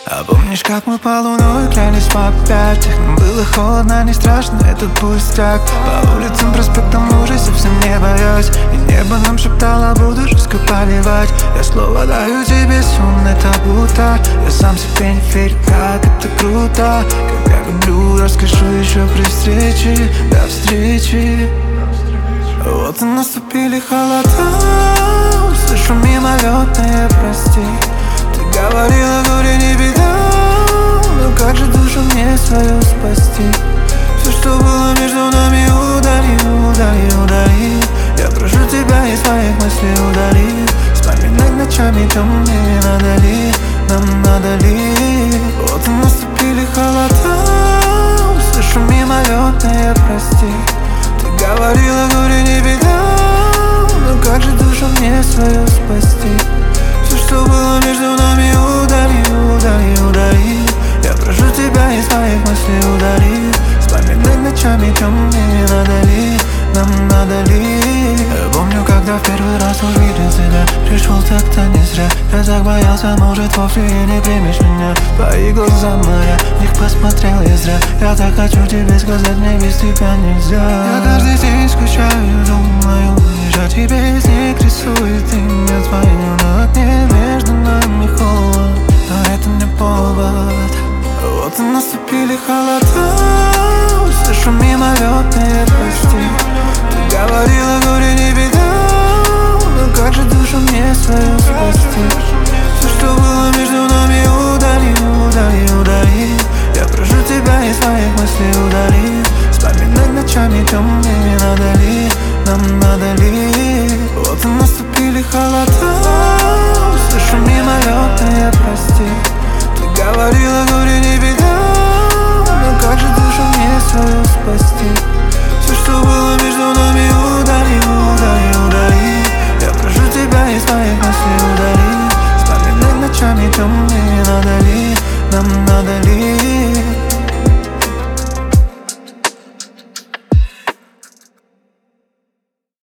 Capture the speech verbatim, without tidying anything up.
А помнишь, как мы по луной клялись в объятиях? Нам было холодно, не страшно, этот пустяк. По улицам, проспектам уже совсем не боюсь. И небо нам шептало, буду жестко поливать. Я слово даю тебе, сон, это будто я сам себе не верю, как это круто. Как я люблю, расскажу еще при встрече. До встречи. Вот и наступили холода, услышу мимолетное прости. Ты говорила, горе не беда, но как же душу мне свою спасти? Все, что было между нами, удали, удали, удали. Я прошу тебя из своих мыслей удали. Вспоминать ночами темными надо ли, нам надо ли? Вот и наступили холода, услышу мимолетное прости. Ты говорила, горе не беда, но как же душу мне свою спасти? Все, что было между нами, удали, удали, удали. Я прошу тебя из моих мыслей удали. Вспоминать ночами темными надо ли, нам надо ли? Я помню, когда в первый раз увидел тебя, пришел так-то не зря. Я так боялся, может вовсе и не примешь меня. Твои глаза моря, в них посмотрел я зря. Я так хочу тебе сказать, мне без тебя нельзя. Я каждый день скучаю, думаю, лишь о тебе снег рисует имя твое на окне. Между нами холод, но это не повод. Вот и наступили холода, услышу мимолетные прости. Ты говорила, горе не беда, но как же душу мне свою